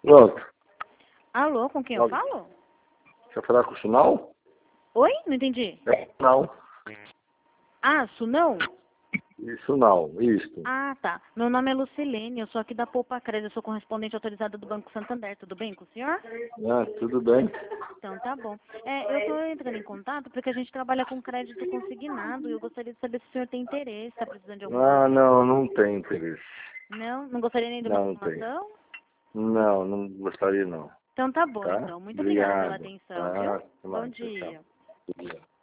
Pronto. Alô, com quem eu falo? Deixa eu falar com o Sunal? Oi? Não entendi. Não. Ah, Sunão? Isso não, isso. Ah, tá. Meu nome é Lucilene, eu sou aqui da Poupa Crédito, eu sou correspondente autorizada do Banco Santander. Tudo bem com o senhor? Ah, tudo bem. Então tá bom. Eu estou entrando em contato porque a gente trabalha com crédito consignado e eu gostaria de saber se o senhor tem interesse, está precisando de alguma Ah, coisa. não tem interesse. Não? Não gostaria nem de uma Não tem. informação? Não gostaria não. Então tá bom, Tá? então. Muito obrigada pela Obrigado. atenção, viu? Tá, Bom tchau. dia. Obrigado.